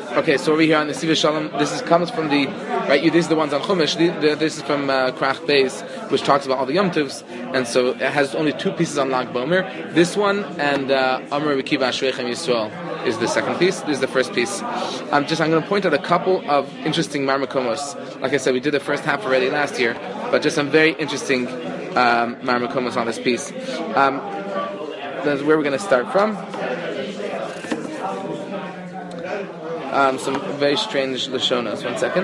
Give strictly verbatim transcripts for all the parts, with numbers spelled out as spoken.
Okay, so over here on the Siva Shalom, this is comes from the right. You, these are the ones on Chumash. The, the, this is from uh, Krach Beis, which talks about all the Yom Tovs, and so it has only two pieces on Lag Bomer. This one and uh, Amar Rekiva Ashreichem Yisrael is the second piece. This is the first piece. I'm just I'm going to point out a couple of interesting Marmakomos. Like I said, we did the first half already last year, but just some very interesting um, Marmakomos on this piece. Um, that's where we're going to start from. Um, some very strange Lashonos. One second.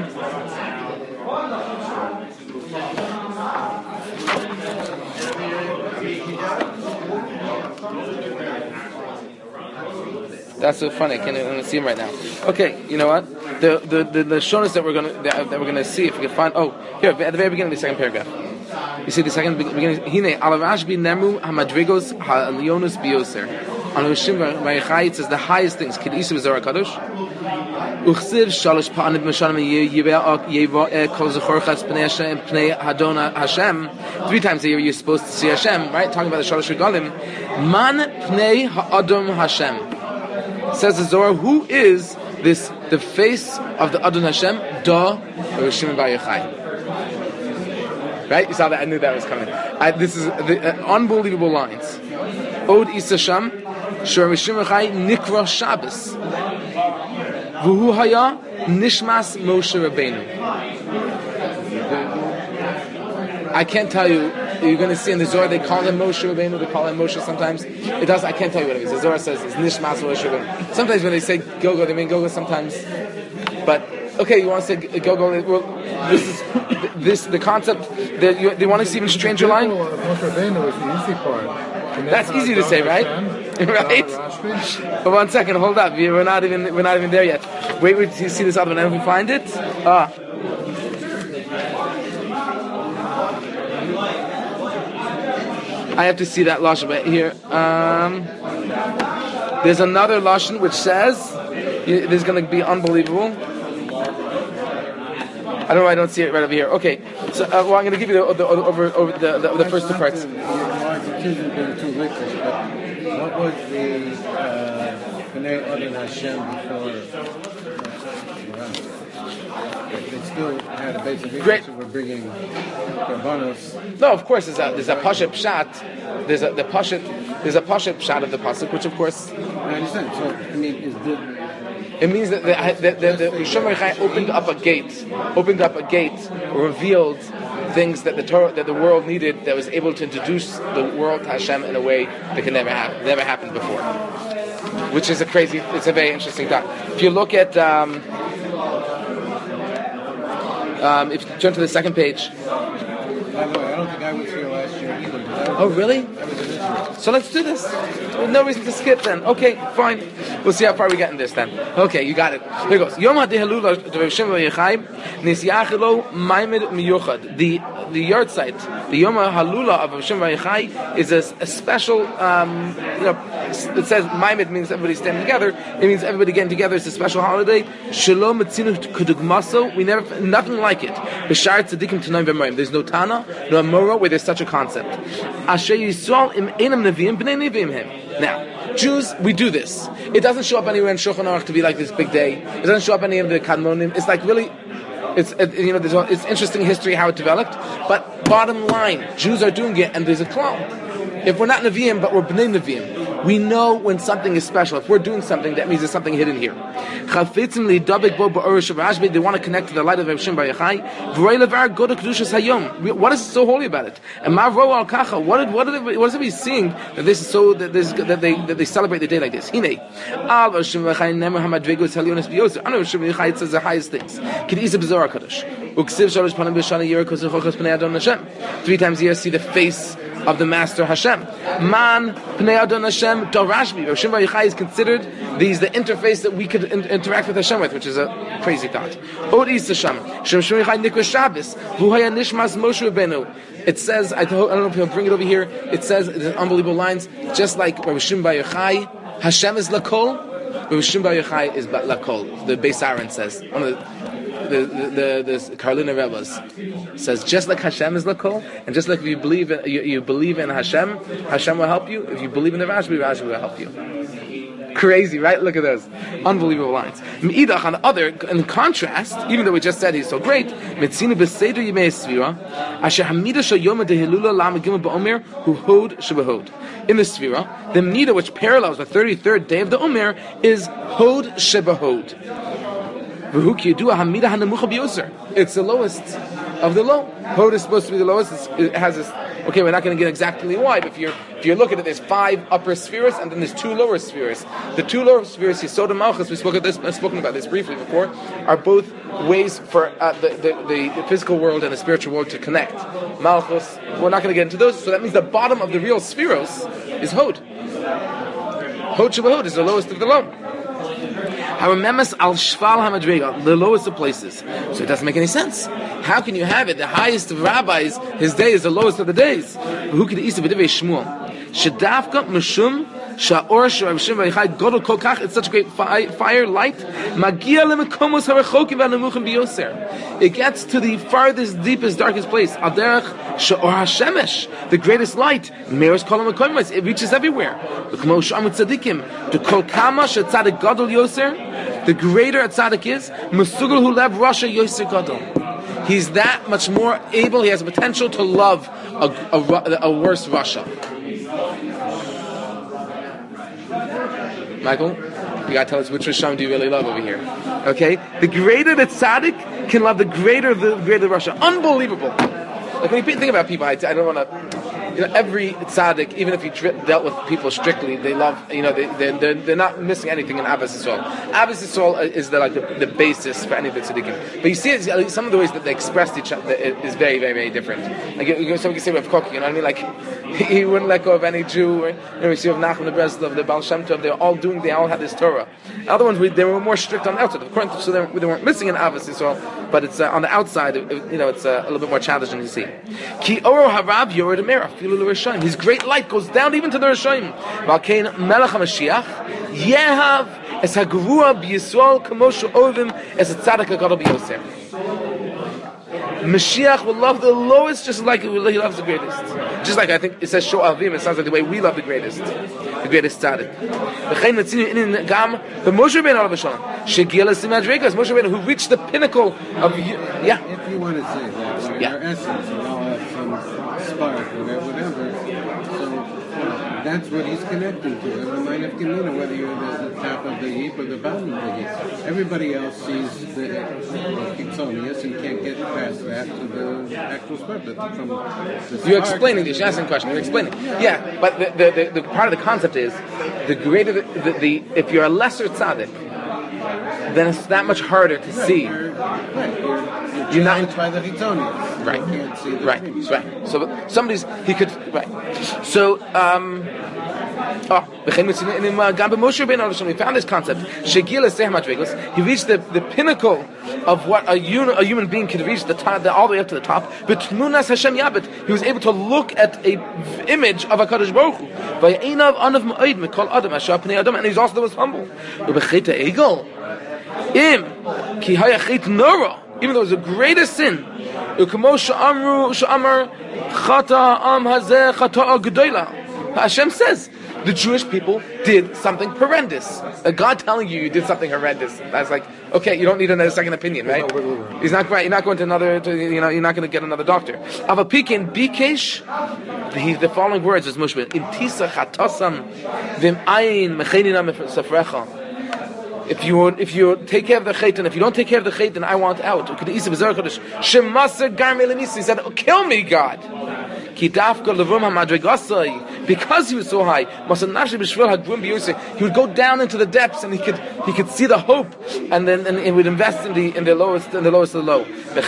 That's so funny. I can't even see him right now. Okay, you know what? The the the, the Lashonos that we're gonna that, that we're gonna see, if we can find. Oh, here at the very beginning of the second paragraph. You see the second beginning. Hine alavashbi nemu hamadrigos ha'alionus bioser. On Rishim Vayachai it says the highest things. Kidisa v'Zohar Kadosh. Uchsiv shalosh pa'anid m'shanim yiveh yiveh kol zechorchas pnei Hashem pnei Hadona Hashem. Three times a year you're supposed to see Hashem, right? Talking about the shalosh regalim. Man pnei ha'adam Hashem. Says the Zohar, who is this? The face of the Adon Hashem. Da Rishim Vayachai. Right? You saw that. I knew that was coming. I, this is the, uh, unbelievable lines. Od Isa Sham. Shor Rishim Vayachai Nikra Shabbos. V'hu haya nishmas Moshe Rabbeinu. I can't tell you. You're going to see in the Zohar they call him Moshe Rabbeinu. They call him Moshe sometimes. It does. I can't tell you what it is. The Zohar says it's nishmas Moshe Rabbeinu. Sometimes when they say Gogo, they mean Gogo. Sometimes, but okay, you want to say Gogo? Well, this is this the concept. That you, they want to see even stranger line. Moshe Rabbeinu is the easy part. That's easy to say, right? Right? But one second, hold up. We're not even we're not even there yet. Wait, wait till you see this other one. And if we find it, ah. I have to see that lashon right here. Um, there's another lashon which says this is going to be unbelievable. I don't know. I don't see it right over here. Okay, so uh, well, I'm going to give you the, the, over over the, the, the first two parts. What was the Bnei Adon Hashem before? They still had a basic issue, so we're bringing Rabbanos. No, of course, there's a there's a pashat pshat. There's a the pashat there's a pashat pshat of the pasuk, which of course. I understand. So I mean, is the it means that the the the, the, the Rishon Vayachai opened up a gate, opened up a gate, revealed things that the Torah, that the world needed, that was able to introduce the world to Hashem in a way that could never happen, never happened before. Which is a crazy, it's a very interesting thought. If you look at, um, um, if you turn to the second page. By the way, I don't think I was here last year either. Oh, really? So let's do this. No reason to skip then. Okay, fine. We'll see how far we get in this then. Okay, you got it. Here it goes. Yom HaDehalula Rishim Vayachai Nisyachelo Maimed Miyuchad. The the yard site, the Yom HaHalula of Rishim Vayachai is a, a special. Um, you know, it says Maimed means everybody standing together. It means everybody getting together. It's a special holiday. Shalom Metzinu Kudugmaso. We never nothing like it. B'shar Tzadikim Tanoim V'Morim. There's no Tana, no Amora where there's such a concept. Asher Yisrael im Einam Neviim B'nei Neviim Him. Now, Jews, we do this. It doesn't show up anywhere in Shulchan Aruch to be like this big day. It doesn't show up any of the Kadmonim. It's like really, it's it, you know, there's a, it's interesting history how it developed. But bottom line, Jews are doing it, and there's a klal. If we're not Nevi'im, but we're B'nai Nevi'im, we know when something is special. If we're doing something, that means there's something hidden here. They want to connect to the light of Rishim Vayachai. What is so holy about it? And what did what did what is everybody seeing that this is so that this that they that they celebrate the day like this? Hine al Rishim Vayachai nemer hamadrigos halionis biyos. I know Rishim Vayachai says the highest things. Kidisa b'Zohar Kadosh. Uksiv shalosh panim b'shana yirkos zechochos pnei Adon Hashem. Three times a year, see the face of the Master Hashem. Man pnei Adon Hashem Dorashbi. Rishim Vayachai is considered these the interface that we could in, interact with Hashem with, which is a crazy thought. Od Isa Sham Shem Rishim Vayachai Nikra Shabbos V'haya Nishmas Moshe Rabbeinu. It says, I don't know if he'll bring it over here. It says, it's unbelievable lines, just like Rishim Vayachai, Hashem is Lakol, Rishim Vayachai is Lakol. The Beis Aaron says, one of the The the, the, the Karlina Rebbes says, just like Hashem is Lakol, and just like if you believe in, you, you believe in Hashem, Hashem will help you. If you believe in the Rashbi, Rashbi will help you. Crazy, right? Look at those. Unbelievable lines. Meidach, on the other, in contrast, even though we just said he's so great, Metzina Beseder Yemei Sfira, Asher Hamida Shayoma Dehilula Lama Gimel Ba'omer, Hu Hod Shebehod. In the Sfira, the Mida which parallels the thirty-third day of the Omer is Hod Shebehod. It's the lowest of the low. Hod is supposed to be the lowest. It's, it has this. Okay, we're not going to get exactly why, but if you're if you're looking at it, there's five upper spheres and then there's two lower spheres. The two lower spheres, Yesod and Malchus, we spoke at this, spoken about this briefly before, are both ways for uh, the, the, the, the physical world and the spiritual world to connect. Malchus, we're not going to get into those, so that means the bottom of the real spheros is Hod. Hod Shebehod is the lowest of the low. Haramemes al shval hamadrega, the lowest of places. So it doesn't make any sense. How can you have it? The highest of rabbis, his day is the lowest of the days. Who could eat the Shmuel? Shadavka mishum sha'or sh'Rav Shimon Yochai godol kol kach. It's such a great fi- fire light. Magia lemekomos harachokim v'anemuchim biyoser. It gets to the farthest, deepest, darkest place. Aderech sha'or hashemesh, the greatest light. Meres kolam hakoymas. It reaches everywhere. The kmo sh'amut tzadikim. The kol kama she'tzadik godol yoser. The greater a tzaddik is, Mesugel hu lev Rasha yoser gadol. He's that much more able. He has the potential to love a, a, a worse Rasha. Michael, you gotta tell us which Rishon do you really love over here. Okay, the greater the tzaddik can love, the greater the greater the Rasha. Unbelievable. Like when you think about people, I, I don't want to. You know, every tzaddik, even if he tri- dealt with people strictly, they love. You know, they they they're, they're not missing anything in Abbas Yisrael. Abbas Yisrael is the like the, the basis for any of the tzaddikim. But you see, it's, some of the ways that they expressed each other is very, very, very different. Like you, you, someone can say Rav Kook, you know what I mean? Like he wouldn't let go of any Jew. Or, you know, we see of Nachman the Breslov, the Baal Shem Tov. They're all doing. They all had this Torah. Other ones, we, they were more strict on the outside. Of course, so they, they weren't missing in Abbas Yisrael, but it's uh, on the outside. It, you know, it's uh, a little bit more challenging to see. Ki oro harav yored amera filu l'rishaim. His great light goes down even to the rishaim. Valkein melech hamashiach yehav es hagvua b'Yisrael kamoshu ovim es a tzaddik hagadol b'Yosef. Mashiach will love the lowest just like he loves the greatest. Just like I think it says Sho'avim, it sounds like the way we love the greatest. The greatest tzaddik. V'chein netzinu inin gam b'Moshe Rabbeinu alav shalom shegiel es madregas Moshe Rabbeinu who reached the pinnacle of yeah. If you want to say that, so yeah. your essence, you all have some spark or whatever. So that's what he's connecting to. Every mind of Gemina, whether you're at the top of the heap or the bottom of the heap. Everybody else sees the Kitzonius and can't get past that to the actual spark. From the You're explaining this. You're asking a question. You're explaining. Yeah, but the, the, the, the part of the concept is the greater the, the, the if you're a lesser tzaddik, then it's that much harder to see. You're, right, you're, you're, you're not by the Chitzonius. Right, you can't see the right, dreams. right. So somebody's he could right. So um. Oh, we found this concept. He reached the, the pinnacle of what a, uni, a human being can reach, the top, the, all the way up to the top. But he was able to look at a image of a Kadosh Baruch Hu. And he's also the most humble. Even though it was the greatest sin, Hashem says the Jewish people did something horrendous. Uh, God telling you you did something horrendous. That's like, okay, you don't need another second opinion, right? He's not right. You're not going to another. To, you know, you're not going to get another doctor. Avapikin bikesh. The, the following words is Moshe. Intisa chatasam vim ayin mechenina sefrecha. If you if you take care of the chait, and if you don't take care of the chait, then I want out. He said, oh, kill me, God. Because he was so high, he would go down into the depths, and he could he could see the hope, and then and he would invest in the in the lowest in the lowest of the low. The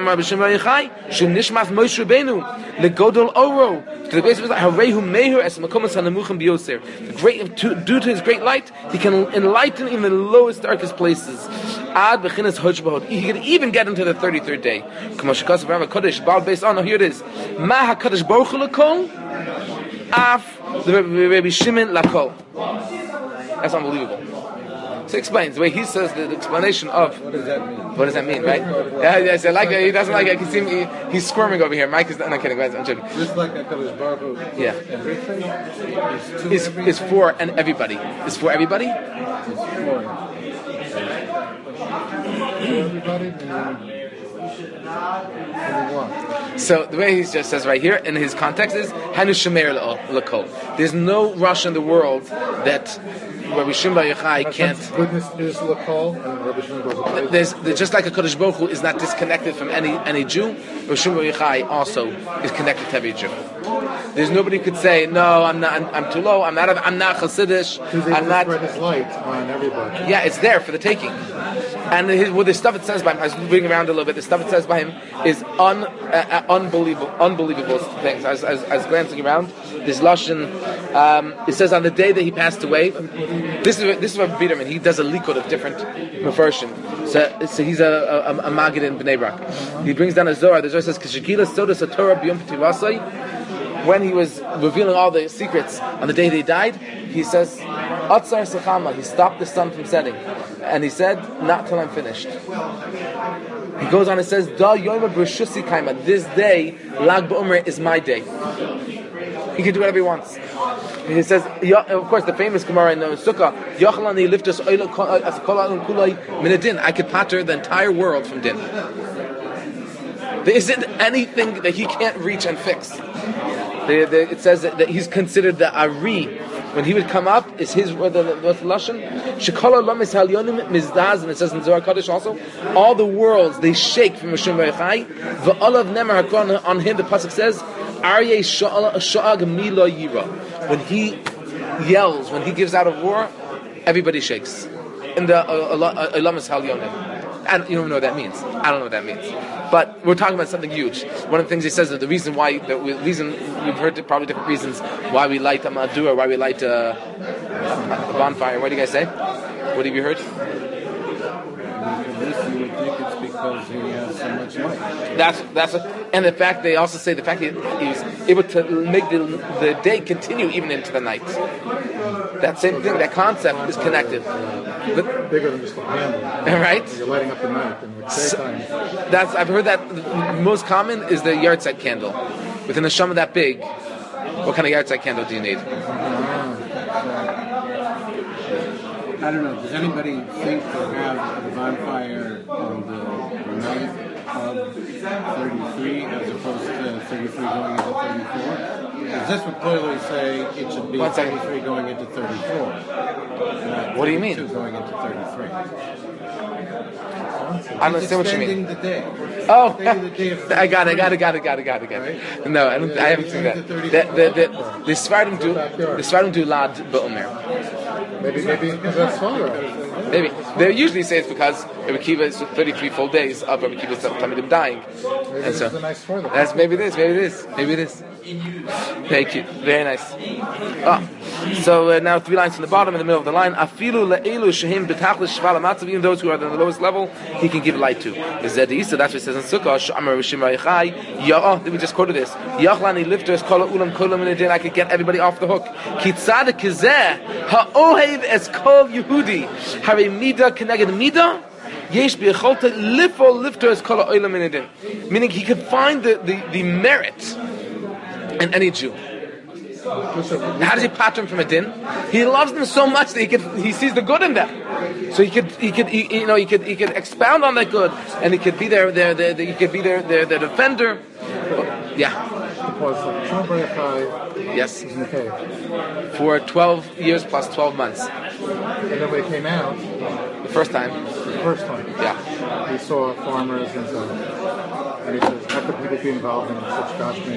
great to, due to his great light, he can enlighten even the lowest, darkest places. He can even get into the thirty-third day. Here it is. Baruch Hu lakol, af the Rabbi Shimon lakol. That's unbelievable. So So explains the way he says the, the explanation of What does that mean? what does that mean, right? Yeah, yeah. So like he doesn't like it. I can see him. He, he's squirming over here. Mike is not, not kidding. I'm joking. Just like HaKadosh Baruch Hu, Yeah. everything is to Is everything. is for and everybody. Is for everybody. It's for. Everybody, meaning, meaning what? So the way he just says right here in his context is Hanu Shemer L'Kol. There's no Rush in the world that Rabbi Shimon Bar Yochai can't. Since goodness is L'Kol, and Rabbi Shimon goes away. There's, there's just like a Kodesh Baruch Hu is not disconnected from any any Jew. Rabbi Shimon Bar Yochai also is connected to every Jew. There's nobody who could say no. I'm not. I'm, I'm too low. I'm not. I'm not Hasidish. He's able I'm to not. spread his light on everybody. Yeah, it's there for the taking. And his, well, the stuff it says by him, I was moving around a little bit. The stuff it says by him is un, uh, uh, unbelievable, unbelievable things. I was, I, was, I was glancing around. This lashon, um, it says on the day that he passed away. This is this is what Biederman. He does a likud of different mafarshim. So, so he's a a, a, a magid in Bnei Brak. He brings down a Zohar. The Zohar says Kishikila Soda Satorah B'Yom P'tivasai. When he was revealing all the secrets on the day that he died, he says, Atzar Sechama, he stopped the sun from setting. And he said, not till I'm finished. He goes on and says, Da Yoima B'Rishusi Kaima, this day, Lag B'Omer is my day. He can do whatever he wants. He says, of course, the famous Gemara in Sukkah, Yochalani liftus minadin. I could patter the entire world from din. There isn't anything that he can't reach and fix. The, the, it says that, that he's considered the Ari. When he would come up, is his what's the lashon? Shekala lamis halyonim mizdaz, and it says in Zohar Kodesh also, all the worlds they shake from Hashem Vayachai. V'olav nemer hakron, on him the pasuk says, Aryeh sha'ag mila yira. When he yells, when he gives out a roar, everybody shakes. In the lamis halyonim. And you don't know what that means. I don't know what that means. But we're talking about something huge. One of the things he says that the reason why, the reason we've heard probably different reasons why we light a madura, why we light a, a bonfire. What do you guys say? What have you heard? This you would think it's because he has so much light. That's that's a, and the fact they also say the fact that he was able to make the the day continue even into the night. That same thing, that concept is connected. But, Bigger than just a candle. right? You're lighting up the night in the daytime. That's I've heard that the most common is the yahrzeit candle. With an neshama that big, what kind of yahrzeit candle do you need? I don't know. Does anybody think to have the bonfire on the night of thirty-three as opposed to thirty-three going into thirty-four? Because this would clearly say it should be One second. thirty-three going into thirty-four. not What do you mean? thirty-two going into thirty-three. I don't understand what you Extending mean. the day. Oh, Extending the day of I got it, got it, got it, got it, got it, got it. Right? No, I, don't, I haven't seen that. The, the, the, the Sfardim do, the Sfardim do lad ba'omer. Maybe, maybe because that's father. Maybe. They usually say it's because Rabbi Kiva is thirty-three full days of Rabbi Kiva's Talmidim dying. Maybe And this so, is a nice father. that's maybe this, maybe this, maybe this. Very cute, very nice. Ah, so uh, now three lines from the bottom, in the middle of the line. Afilu le'elu shehim b'tachlis shval ha'matzav, even those who are on the lowest level, he can give light to. Zedi, so that's what it says in Sukkah. Sh'amar Rishim Raychai. Ya'ah, we just quoted this. Yachlani lifters kol ulam kolam minadin. I could get everybody off the hook. Ki tzadik kizeh ha'ohev es kol Yehudi. Hari mida keneged mida. Yesh b'yecholta lifol lifter es kol ha'olam minadin. Meaning he could find the, the, the merit in any Jew. How does he pattern from a din? He loves them so much that he could, he sees the good in them. So he could, he could, he, you know, he could, he could expound on that good, and he could be their, their, their, their he could be their, their, their defender. Yeah. Because Shimon Bar Yochai Yes. was in the cave. For twelve years plus twelve months. And then when he came out, The first time. the first time, Yeah. he saw farmers and so, and he says, how could people be involved in such gashmi,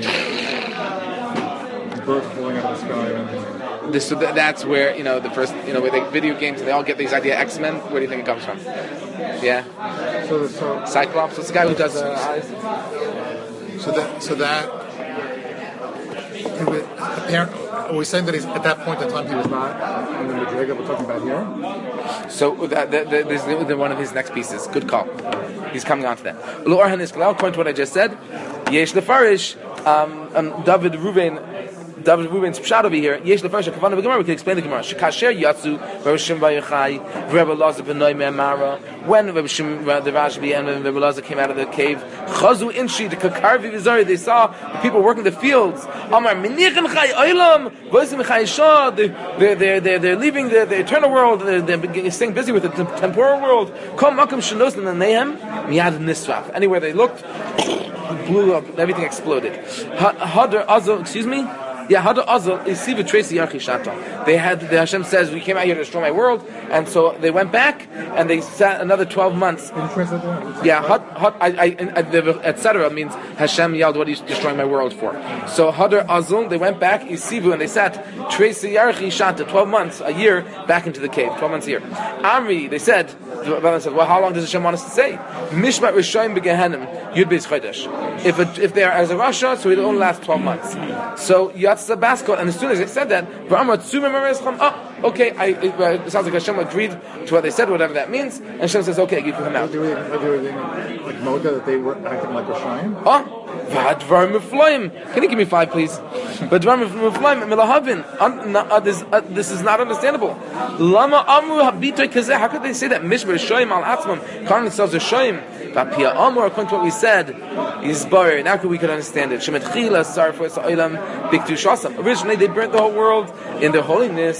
birds falling out of the sky? And, This, so th- that's where, you know, the first, you know, with the video games, they all get these idea X-Men. Where do you think it comes from? Yeah. so, the, so, Cyclops. What's the guy who does uh, eyes? so that, so that, he was, apparently, are we saying that he's, at that point in time he was not in the Madriga we're talking about here? So that, that, that, this is one of his next pieces. Good call. He's coming on to that. According to what I just said, Yesh Lefarish, um, um, David Ruvain David Ruben's pshat over here. Yesh lefarish kavanah b'gemara. We can explain the Gemara. Shekasher yatsu Rabbi Shimon bar Yochai, Rabbi Elazar ben Noimeh Mara. When Rabbi Shimon, the Rashbi, and Rabbi Elazar came out of the cave, chazu inshi the kakarvi v'zari. They saw the people working the fields. Amar minichin chay olam v'osim chay shah. They're they're they're they're leaving the, the eternal world. They're, they're staying busy with the temporal world. Kom makom shenos l'neihem miyad nisraf. Anywhere they looked, blew up. Everything exploded. Hadar Azal, excuse me. Yeah, Hadar Azal is Siva Tracy Yarchi Shata. They had the Hashem says we came out here to destroy my world, and so they went back and they sat another twelve months. Yeah, Had Had I, I, et cetera means Hashem yelled, "What are you destroying my world for?" So Hadar Azal, they went back Isivu and they sat Tracy Yarchi Shata twelve months a year back into the cave, twelve months a year. Amri, they said. The said, well, how long does Hashem want us to say? Mishmat Rishayim B'Gehenim Yud Beis Chodesh. If it, if they are as a Rasha, so it'll only last twelve months. So Yatzah Baskot, and as soon as they said that, oh, okay, I, it, it sounds like Hashem agreed to what they said, whatever that means, and Hashem says, okay, you can come out. Are they, are they like Moda that they were acting like Rishayim? Oh. Can you give me five, please? But this is not understandable. How could they say that Mishmar Shoyim al Atzmam calling themselves a Shoyim? According to what we said, is bar. Now we could understand it. Originally, they burnt the whole world in their holiness.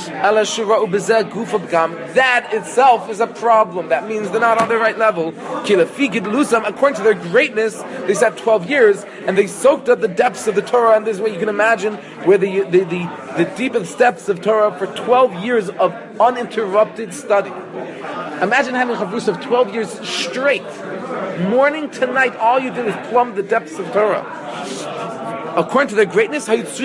That itself is a problem. That means they're not on the right level. According to their greatness, they sat twelve years and they soaked up the depths of the Torah. And this is what you can imagine, where the the, the, the deepest depths of Torah for twelve years of uninterrupted study. Imagine having a chavrus of twelve years straight, morning to night. All you did is plumb the depths of Torah. According to their greatness, they had,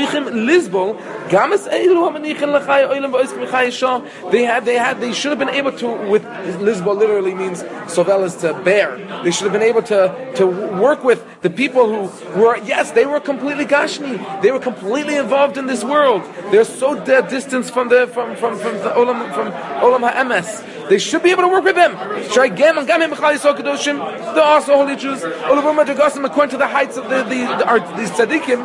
they had, they should have been able to. With Lisbol, literally means sovel is to bear. They should have been able to to work with the people who were. Yes, they were completely gashmi. They were completely involved in this world. They're so dead distance from the from from from the olam from olam ha'emes. They should be able to work with them. They're also holy Jews. According to the heights of the the, the our, these tzaddikim,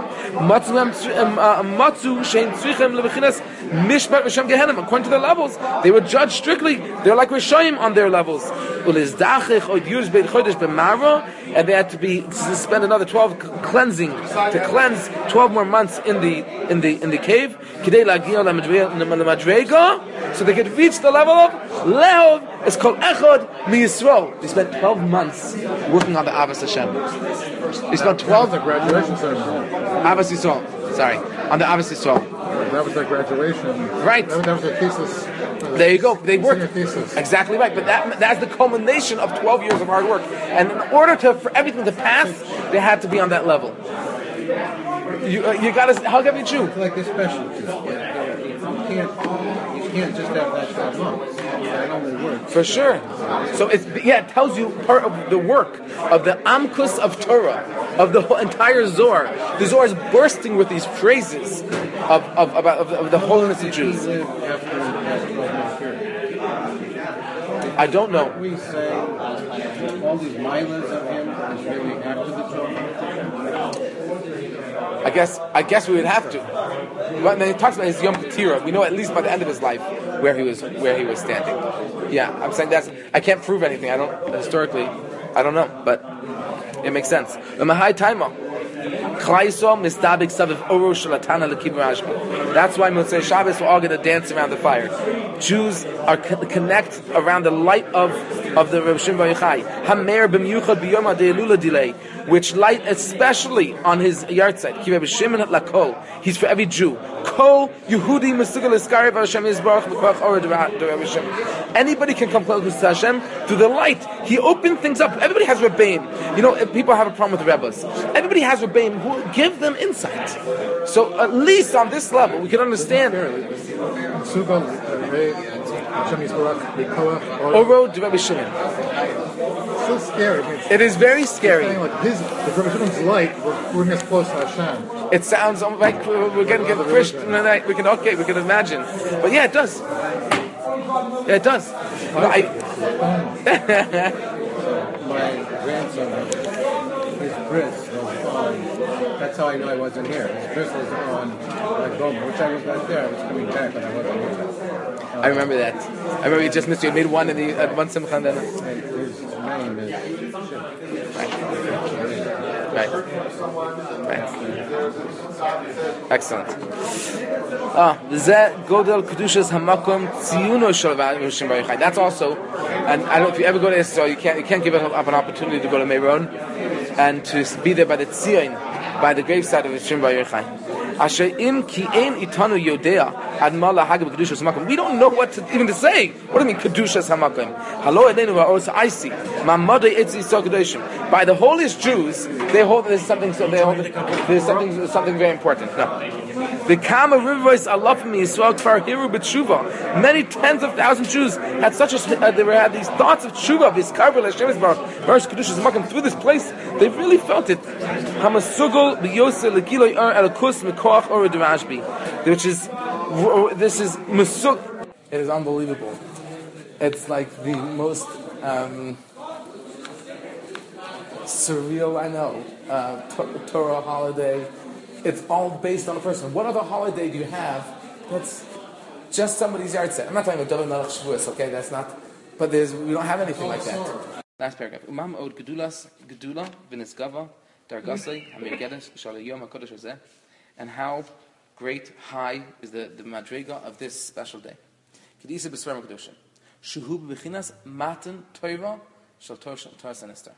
according to their levels, they were judged strictly. They're like Rishayim on their levels. And they had to be to spend another twelve cleansing to cleanse twelve more months in the in the in the cave, so they could reach the level of Leov. It's called Echad MiYisrael. They spent twelve months working on the Avos Hashem. They spent twelve. That was the graduation ceremony. Avos Yisrael. Sorry, on the Avos Yisrael. That was their graduation. Right. That, that was their thesis. There you go. They worked thesis. Exactly right. But that that's the culmination of twelve years of hard work. And in order to for everything to pass, they had to be on that level. You uh, you got to. How can you chew? It's like a specialty. You can't. You can't just have that twelve months. That only works. For sure. So it's yeah. It tells you part of the work of the Amkus of Torah, of the whole entire Zohar. The Zohar is bursting with these phrases of of about of, of the holiness of Jews. I don't know. We say all these milas of him is really after the Torah. I guess I guess we would have to. But then he talks about his Yom Ketira. We know at least by the end of his life where he was where he was standing. Yeah, I'm saying that's. I can't prove anything. I don't historically. I don't know, but it makes sense. The Mahai Taima. That's why Motzei Shabbos we're all going to dance around the fire. Jews are co- connect around the light of of the Reb Shimon bar Yochai. Hamer b'miyuchad b'yom ha'deilula delay, which light especially on his yahrzeit. Ki Reb Shimon lakol. He's for every Jew. Kol Yehudi Mesugal Iskarev Hashem Yisbarach B'Koach Orah Reb Shimon. Anybody can come close to Hashem through the light. He opened things up. Everybody has Rebbeim. You know, if people have a problem with Rebbes, everybody has Rebbeim who give them insight. So at least on this level, we can understand. Oro de Rebbe Shimon. So scary. It is very scary. Like his, the Rebbe Shimon's light, we're, we're getting close to Hashem. It sounds like we're getting get Christian tonight. We can okay, we can imagine, but yeah, it does. Yeah, it does. My grandson, his his bris was on. That's how I know I wasn't here. His bris was on like Goma, which I was not there. I was coming back, but I wasn't here. Uh, I remember that. I remember you just missed. You made one in the at one simcha and then. And his name is. Right. Right. Excellent. Ah, Zeh Godel Kedushas Hamakom Tziyuno Shel Rishon Bar Yochai. That's also, and I don't know if you ever go to Israel, you can't you can't give up an opportunity to go to Meron and to be there by the Tzion, by the graveside of Rishon Bar Yochai. Asher im ki ein itanu yodea ad mala hagab kedushas hamakom. We don't know what to, even to say. What do you mean kedushas hamakom? Halo edenu va'os aisi mamadei etzi sokedoshim. By the holiest Jews, they hold there's something. So they hold there's something something very important. No, the Kama Rivervoice Alafim Yisrael Kfar Hiru B'Tshuva. Many tens of thousands of Jews had such a uh, they were had these thoughts of tshuva, this karvel Hashem Bar Baruch kedushas hamakom through this place. They really felt it. Hamasugol b'yosel lekiloi ar elakus mikoach or d'Rashbi, which is this is masuk. It is unbelievable. It's like the most um, surreal, I know, uh, t- Torah holiday. It's all based on a person. What other holiday do you have that's just somebody's yard set? I'm not talking about David Melech Shavuos, okay? That's not. But there's we don't have anything like that. Last paragraph. Umam od gedulas gedula v'nisgava dargasei hamirgedes shalayom hakodesh hazeh, and how great high is the the madriga of this special day. Kedisa b'sverim kedushim shuhu b'chinas matan Torah shel Torah sinister,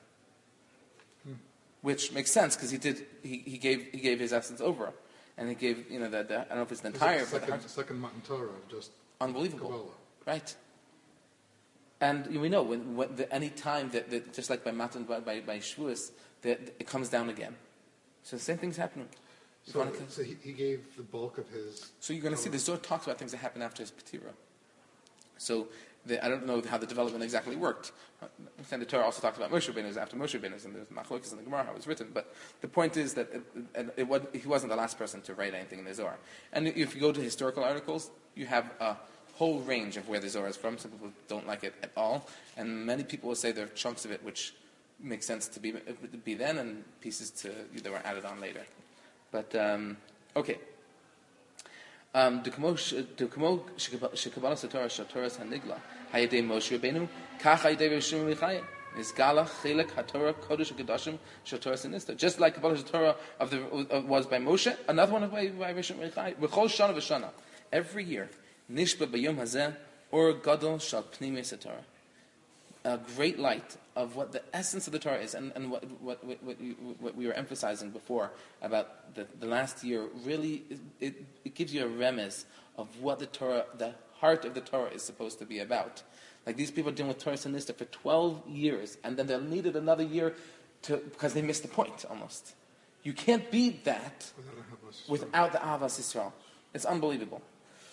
which makes sense because he did he, he gave he gave his essence over, and he gave you know the, the I don't know if it's the entire It's but second, the second Matan Torah of just unbelievable, Kabbalah. right? And we know when, when the, any time that, that just like by Matan by by, by Shavuos, that it comes down again. So the same thing's happening. So, so he, he gave the bulk of his. So you're going to see the Zohar talks about things that happen after his Petira. So the, I don't know how the development exactly worked. And the Torah also talks about Moshe Rabbeinu after Moshe Rabbeinu, and there's Machlokes in the Gemara how it was written. But the point is that it, it, it was, he wasn't the last person to write anything in the Zohar. And if you go to historical articles, you have a whole range of where the Zohar is from. Some people don't like it at all, and many people will say there are chunks of it which make sense to be be then, and pieces to that were added on later. But um, okay. Um, the kamo shekabala satora shatoras hanigla hayadei Moshe Rabbeinu kach hayadei Rishon Michayim is gala chilek hatorah kodesh kedashim shatoras sinister. Just like kabbalah satora of the uh, was by Moshe, another one by by Rishon Michayim. B'chol shana v'shana, every year nishba b'yom hazeh or gadol shal pnimei satora, a great light of what the essence of the Torah is, and, and what, what, what, what, you, what we were emphasizing before about the, the last year, really, it, it gives you a remez of what the Torah, the heart of the Torah is supposed to be about. Like these people are dealing with Torah Sinista for twelve years, and then they'll need it another year to, because they missed the point, almost. You can't beat that without the Avas Yisrael. It's unbelievable.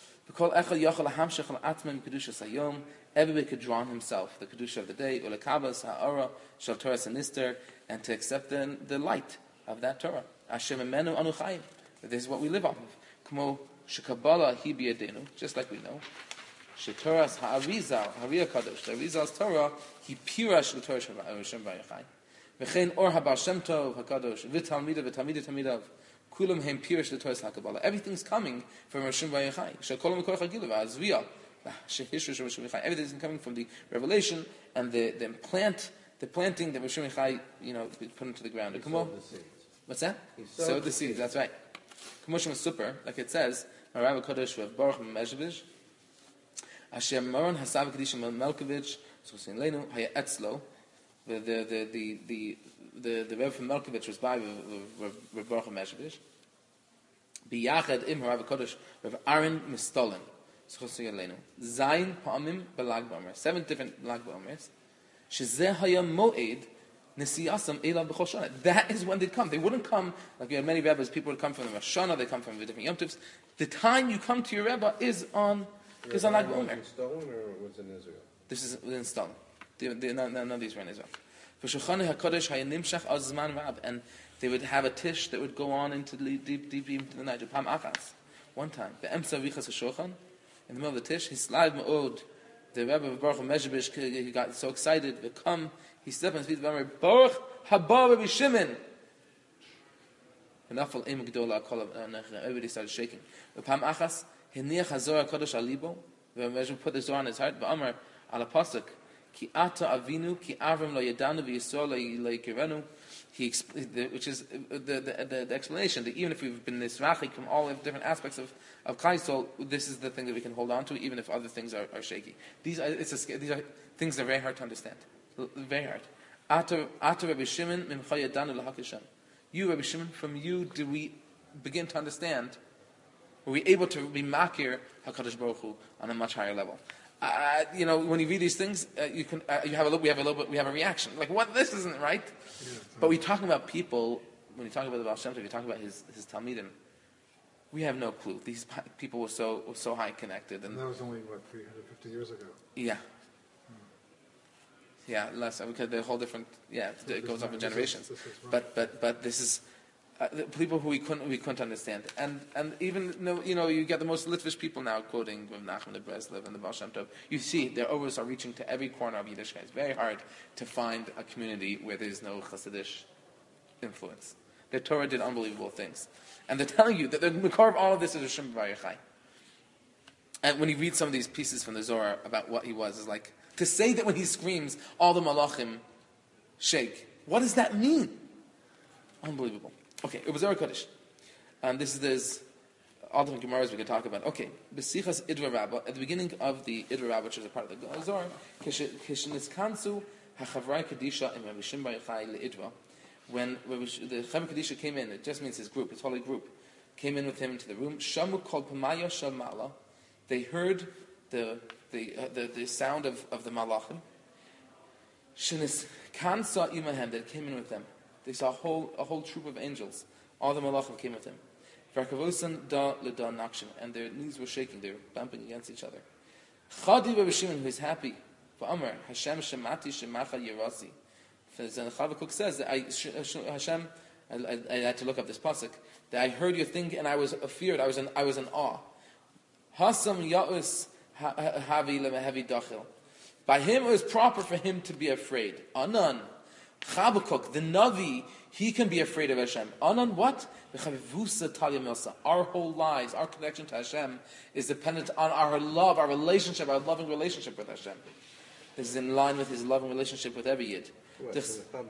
Everybody could draw on himself the kedusha of the day, ulekabas ha'ara shel Torah sinister, and to accept the, the light of that Torah. Hashem emenu anu chayim. This is what we live off of. Kmo shekabala hi biyadenu, just like we know. Shetoras ha'arizal, ha'riyah kadosh. The Arizal's Torah, he pira shel Torah shel Hashem v'yachai. V'chein or ha'bal Shem Tov ha'kadosh, v'talmida v'talmida tamidav. Kulam hem pira shel Torah ha'kabbalah. Everything's coming from Hashem v'yachai. Shekolam koich ha'gilu v'azviyah. Everything is coming from the revelation and the, the plant, the planting that Rishon Michai, you know, put into the ground. Come on, what's that? He sowed, sowed the seeds. That's right. Kamoshim was super, like it says. Rabbi Kodesh Rav Baruch Mezhevish, Hashem Maron Hasav Kedishim Melkovich, Sosin Lenu Haya Etzlo. The the the the the the, the Rebbe from Melkovich was by Rav Baruch Mezhevish. Biyachad Im Rabbi Kodesh Rav Aaron Mistolen. Zayin Pa'amim Belag B'Omer. Seven different Belag B'Omers. Shezeh Hayam Mo'ed Nesiyasam Ela B'Chol Shana. That is when they come. They wouldn't come, like we had many rabbis, people would come from the Rosh Hashanah, they come from the different Yom Tovs. The time you come to your Rebbe is on, is on Lag B'Omer. Was it stolen or was it in Israel? This is in stolen. The, the, none, none of these were in Israel. For Shulchan HaKodesh Hayanimshach Azman Rab. And they would have a tish that would go on into the, deep, deep into the night. Pam Achas. One time. Be'emsa Vichas HaShulchan. In the middle of the tish, his live ma'od the Rebbe of Baruch Mezhebish, he got so excited, he come, he stepped on his feet, Baruch haba Rabbi Shimon. Everybody started shaking. Pam achas, hiniach hazor HaKadosh alibo, Mezhe put the Zohar on his heart, v'amar al pasuk, ki ata avinu, ki avram lo yadanu, v'yisrael lo yikirenu. He, which is the, the, the, the explanation that even if we've been nisrachik from all of different aspects of of Klal Yisrael, this is the thing that we can hold on to, even if other things are, are shaky. These are it's a, these are things that are very hard to understand, very hard. Ata Ata Rabbi Shimon mimcha yadanu l'hakishem. You, Rabbi Shimon, from you do we begin to understand? Were we able to be makir Hakadosh Baruch Hu on a much higher level? Uh, you know, when you read these things, uh, you can uh, you have a little, we have a little bit, we have a reaction like, what? This isn't right. Yeah, but we're talking about people. When you talk about the Baal Shem Tov, you talk about his his Talmidim. We have no clue. These people were so were so high connected, and, and that was only what three hundred fifty years ago. Yeah, hmm. yeah, less because they're a whole different. Yeah, so it goes up in generations. This is, this is but but but this is. Uh, the people who we couldn't we couldn't understand, and and even you know you get the most Litvish people now quoting Rav Nachman the Breslev and the Baal Shem Tov. You see their overs are reaching to every corner of Yiddishkeit. It's very hard to find a community where there's no Hasidish influence. The Torah did unbelievable things, and they're telling you that the makor of all of this is Hashem Bar Yochai. And when you read some of these pieces from the Zohar about what he was, is like to say that when he screams all the malachim shake. What does that mean? Unbelievable. Okay, it was Zohar Kodesh. And this is this, all different Gemaras we could talk about. Okay, Besichas Idra Rabbah, at the beginning of the Idra Rabbah, which is a part of the Zohar, Kishiniskansu HaChavrai Kadisha and Rabbi Shimon Bar Yochai LeIdra, when the Chavrai Kadisha came in, it just means his group, his holy group, came in with him into the room, Shamu called Pamaya Shamala, they heard the the, uh, the the sound of, of the Malachim, Shiniskansa Imahem, that came in with them. They saw a whole a whole troop of angels. All the malachim came with him. And their knees were shaking. They were bumping against each other. Chadi Rabbi Shimon, who is happy. V'amar Hashem shemati shemacha yerasi. The Chavakuk says that I, Hashem, I, I, I had to look up this pasuk. That I heard your thing and I was afeared. I was in I was in awe. Hasam ya'us havi lemehevi dachil. By him it was proper for him to be afraid. Anan. Chabakuk, the Navi, he can be afraid of Hashem. Anan what? Our whole lives, our connection to Hashem is dependent on our love, our relationship, our loving relationship with Hashem. This is in line with his loving relationship with every Yid. What, This, so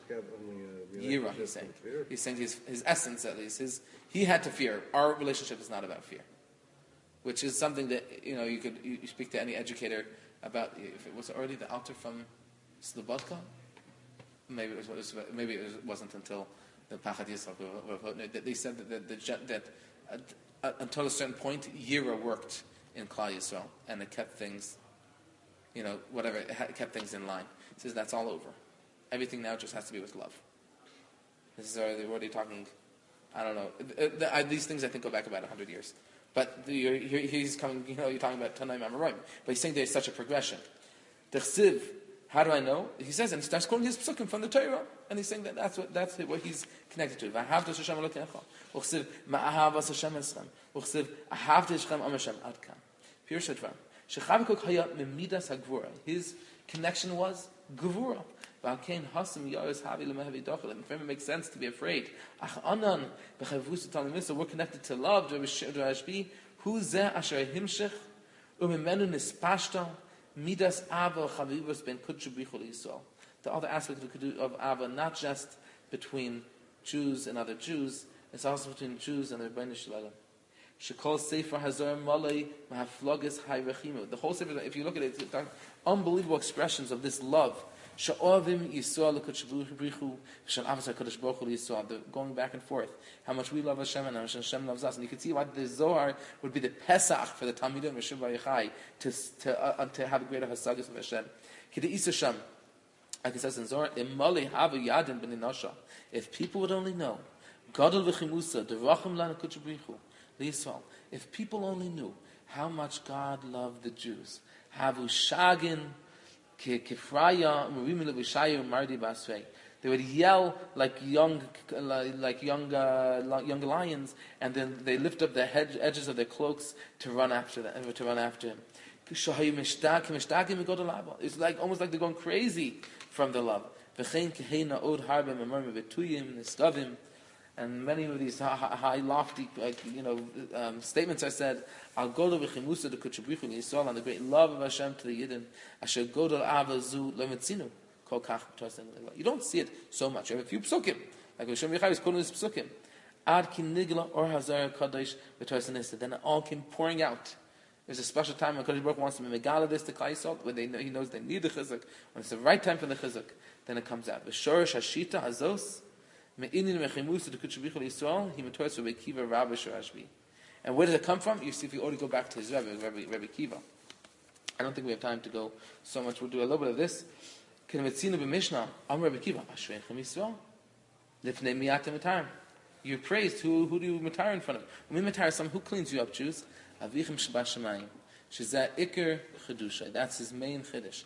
uh, Yira, he's saying. He's saying his, his essence, at least. His, he had to fear. Our relationship is not about fear. Which is something that, you know, you could you, you speak to any educator about. If it was already the altar from Slobodka, maybe it was, maybe it wasn't until the Pachad Yisrael that they said that that, that uh, until a certain point, Yira worked in Klal Yisrael, and it kept things, you know, whatever, it kept things in line. He says that's all over. Everything now just has to be with love. This is already, we're already talking, I don't know, the, the, I, these things I think go back about a hundred years. But the, you're, you're, he's coming, you know, you're talking about Tanai Mamaroim, but he's saying there's such a progression. The Chsiv, how do I know? He says, and he starts quoting his psukim from the Torah, and he's saying that that's what that's what he's connected to. V'ahavta Hashem Elokecha, u'chsiv ma'ahavas Hashem eschem, u'chsiv ahavta Hashem am Hashem ad kan. Pirush HaDvar, shechavakuk haya memidas hagvura. His connection was gevura. V'alkein hasam yaris havi lemehavi dochel. And for him it makes sense to be afraid. Ach anan b'chavus talimisa. We're connected to love. Drashbi hu zeh asher himshech u'mimenu nispashta. Midas Ava Chavivus ben Kutshubichul Yisrael. The other aspect of Ava, not just between Jews and other Jews, it's also between Jews and the Rebbeinu Shalom. Shekol Sefer Hazar Malay Mahaflogis Hayrechimu. The whole Sefer, if you look at it, it's unbelievable expressions of this love. Sha'ovim Yisrael Kutshubichu Shal Avas HaKadosh Baruch Hu Yisrael. The going back and forth. How much we love Hashem and how much Hashem loves us. And you can see why the Zohar would be the Pesach for the Talmidim and Rishon Bar Yochai to, to, uh, to have a greater Hasagas of Hashem. Kidei Isa Shem. Like it says in Zohar, Imali Havu Yadin Ben Inosha. If people would only know, Gadol V'chimusa, Derachim Lana Kutshubichu Yisrael. If people only knew how much God loved the Jews. Havu Shagin They would yell like young, like young, uh, young lions, and then they lift up the hedge, edges of their cloaks to run after them, to run after him. It's like almost like they're going crazy from the love. And many of these high, lofty, like, you know, um, statements are said. Al Godo v'chimusa de Kuchabrichu Yisrael, on the great love of Hashem to the Yidden. Asher Godol Avazu lemetzinu kol kach b'tosen. You don't see it so much. You have a few psukim, like Hashem Yechai is quoting this psukim. Ad ki nigla or hazar kadosh b'tosen. Then it all came pouring out. There's a special time when Kodesh Baruch Hu wants to megala this to Klal Yisrael, when they know, he knows they need the chizuk. When it's the right time for the chizuk, then it comes out. V'shorish hashita azos. And where does it come from? You see, if you already go back to his Rebbe, Rebbe, Rebbe Kiva. I don't think we have time to go so much. We'll do a little bit of this. You're praised. Who, who do you matire in front of? When we matire someone who cleans you up, Jews, that's his main chiddush.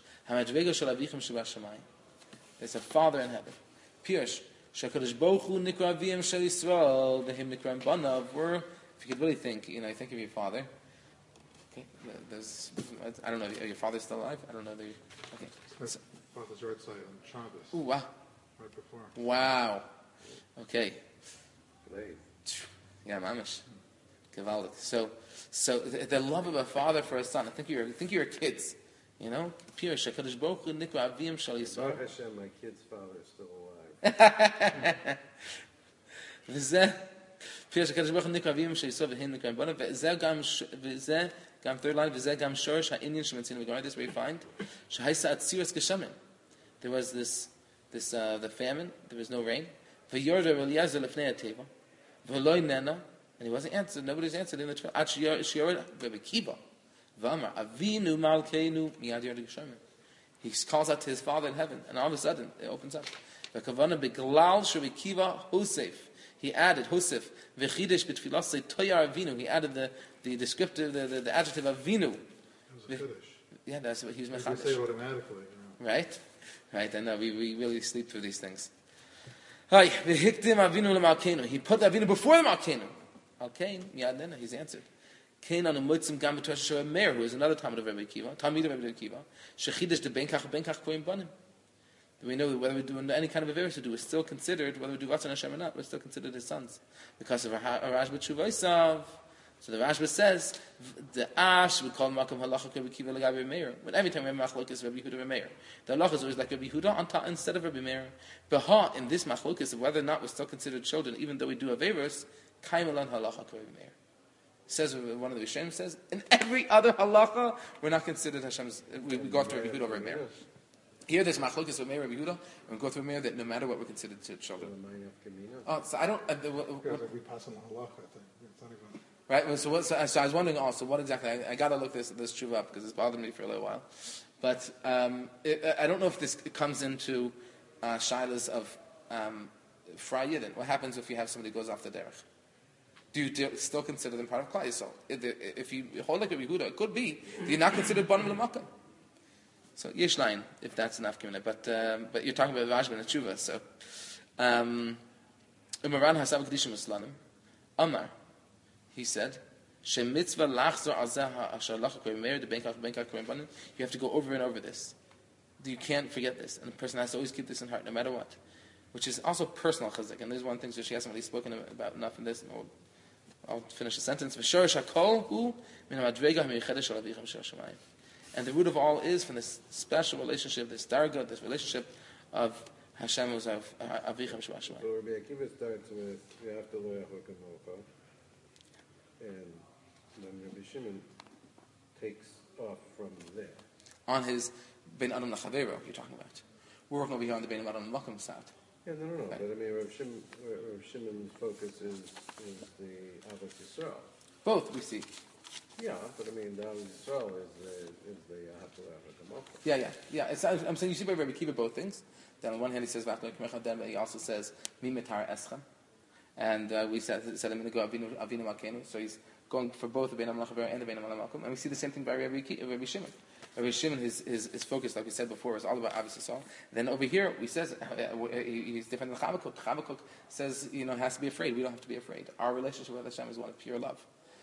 There's a Father in heaven. Pirush. Shakadosh Baruch Hu Nikra Avim Shel Yisrael V'Him Nikra Banav. We're, if you could really think, you know, think of your father. Okay, there's, I don't know, are your father's still alive? I don't know. Okay. So, Father's right side on Shabbos. Ooh, wow. Right before. Wow. Okay. Yeah, mamish. Gewaldig. So, so the, the love of a father for a son. I think you're, think you're kids. You know, Pir Shakadosh Baruch Hu Nikra Avim Shel Yisrael. Baruch Hashem, my kid's father is still alive. וזה פי שקדוש ברוך הוא נקרא אביהם שיסוד והם נקראים בנו וזה גם וזה גם third line וזה גם שורש העניין שמצינו בגמרא. This we find שהייסה עצירס גשמים. There was this this uh, the famine, there was no rain. ויורד רבי אליעזר לפני הטבע ולא עננה, and he wasn't answered, nobody's answered in the trial. עד שיורד רבי קיבא ואמר אבינו מלכנו מיד יורד גשמים. He calls out to his father in heaven, and all of a sudden it opens up. He added Hosef v'chidesh b'tfilasei toyar avinu. He added the, the descriptive, the, the, the adjective avinu. That was a kiddush. Yeah, that's what he was mechadish. You say automatically. You know. Right, right. I know we, we really sleep through these things. Hi, v'hikdim avinu l'malkeinu. He put the avinu before the malkeinu. Malkein, miyad nena. He's answered. Kain on a mutzim gam b'tosh Meir, who is another Talmud of Rebbe Kiva, Talmid of Rebbe Kiva. Shechidesh de benkach benkach koyim banim. We know that whether we do any kind of a to do is still considered, whether we do Ratzon Hashem or not, we're still considered his sons. Because of our Rashba Tshuvayisav. So the Rashba says, the Ash, we call Makam Halacha Rebbe Kiva Lagabi Meir. But every time we have Machlokes, Rebbe Yehuda Rebbe Meir. The Halacha is always like Rebbe Yehuda on top instead of Rebbe Meir. Beha, in this Machlokes, of whether or not we're still considered children, even though we do Averos, Kaimalan Halacha Rebbe Meir. Says one of the Rishonim says, in every other Halacha, we're not considered Hashem's, we, we go after Rebbe Yehuda over Meir. Here there's machlokes with Meir Rabbi Yehuda, and we go through Meir that no matter what we're considered to children. Oh, so I don't. Uh, the, what, because if we pass on the halacha, I think it's not even. Right. Well, so, what, so, so I was wondering also what exactly. I, I got to look this this tshuva up because it's bothered me for a little while. But um, it, I don't know if this comes into uh, shilas of um, Frei Yidden. What happens if you have somebody who goes off the derech? Do you do, still consider them part of Klal Yisrael? If, if you hold like Rabbi Yehuda, it could be you're not considered banim l'makam. So Yishlein, if that's enough, given it. But um, but you're talking about Rashba and Tshuva. So Umaran Hasav Kedishim Islanim Amar, he said, Shem mitzvah lachzor alzeh asher lacha koyim meir the benkach benkach koyim banim. You have to go over and over this. You can't forget this, and the person has to always keep this in heart, no matter what. Which is also personal chizuk. And there's one thing that she hasn't really spoken about enough in this. And I'll, I'll finish the sentence. V'shorish hakol hu min hamadrega hamiyichedes shel avichem shel shamayim. And the root of all is from this special relationship, this darga, this relationship of Hashem who's of Avichem Shema Shemayim. So Rabbi Akiva starts with you have to learn Hakamocha, and then Rabbi Shimon takes off from there. On his Ben Adam Lachavero, you're talking about. We're working over here on the Ben Adam Makam side. Yeah, no, no, no. Right. But I mean, Rabbi Shimon, Rabbi Shimon's focus is, is the Ahavas Yisrael. Both we see. Yeah, but I mean, the Ahavas Yisrael is the is the Hakamocha. Yeah, yeah, yeah. It's, I'm saying you see by Rabbi Akiva both things. Then on one hand he says V'achlo K'mecha Den, but he also says Mi Mitar Eschem, and uh, we said said I'm going to go Avinu Avinu Malkeinu. So he's going for both the Ben Am Lachaver and the Ben Am Malkum, and we see the same thing by Rabbi Rabbi Shimon. Rabbi Shimon, his, his, his focus, like we said before, is all about Ahavas Yisrael. Then over here, we says uh, he's different than Chavakuk. Chavakuk says, you know, has to be afraid. We don't have to be afraid. Our relationship with Hashem is one of pure love.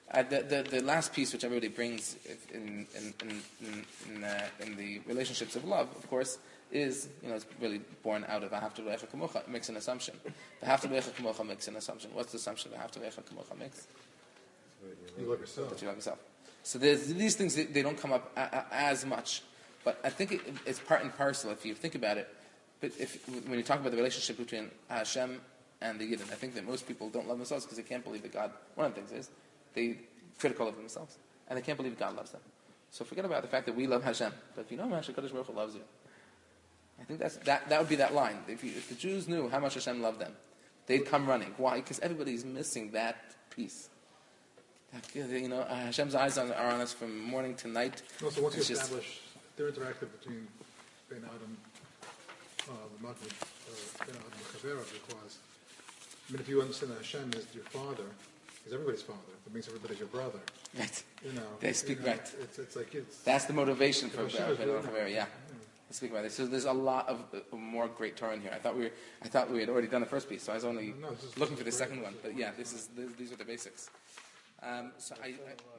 Uh, the, the the last piece, which everybody brings in in in in, in, uh, in the relationships of love, of course, is you know it's really born out of Ahavta L'Recha Kamocha. It makes an assumption. The Ahavta L'Recha Kamocha makes an assumption. What's the assumption the Ahavta L'Recha Kamocha makes? You love yourself. That you love yourself. So there's, these things they, they don't come up a, a, as much, but I think it, it's part and parcel if you think about it. But if when you talk about the relationship between Hashem and the Yidden, I think that most people don't love themselves because they can't believe that God. One of the things is they critical of themselves and they can't believe God loves them. So forget about the fact that we love Hashem, but if you know Hashem, Kadosh Baruch Hu loves you. I think that's that. That would be that line. If, you, if the Jews knew how much Hashem loved them, they'd come running. Why? Because everybody's missing that piece. That, you know, uh, Hashem's eyes on, are on us from morning to night. No, so once you It's just- establish they're interactive between Ben Adam, uh, the Magid, uh, Ben Adam and Chavera, because I mean, if you understand that Hashem is your father, is everybody's father. That means everybody's your brother. Right. You know, They speak you know, right. It's, it's like it's. That's the motivation for Hashem is Ben really- Chavera. Yeah. They speak about it. So there's a lot of uh, more great Torah in here. I thought we were, I thought we had already done the first piece, so I was only No, this is- looking for the this is second great. one. But yeah, this is this, these are the basics. Um, so I, I